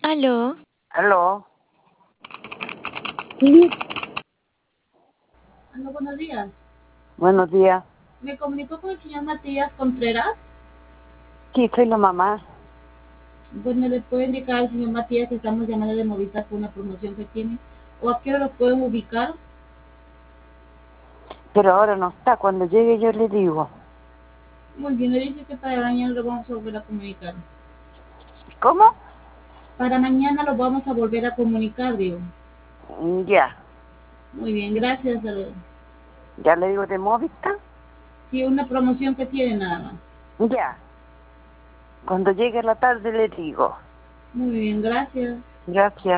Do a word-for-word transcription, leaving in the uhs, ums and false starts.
Aló. Aló. Sí. Aló, buenos días. Buenos días. ¿Me comunico con el señor Matías Contreras? Sí, soy la mamá. Bueno, le puedo indicar al señor Matías que estamos llamando de Movistar por una promoción que tiene. ¿O a qué hora lo pueden ubicar? Pero ahora no está. Cuando llegue yo le digo. Muy bien, le dice que para mañana lo vamos a volver a comunicar. ¿Cómo? Para mañana lo vamos a volver a comunicar, digo. Mm, Ya. Muy bien, gracias. Hasta luego. ¿Ya le digo de Movistar? Sí, una promoción que tiene nada más. Ya. Cuando llegue la tarde le digo. Muy bien, gracias. Gracias.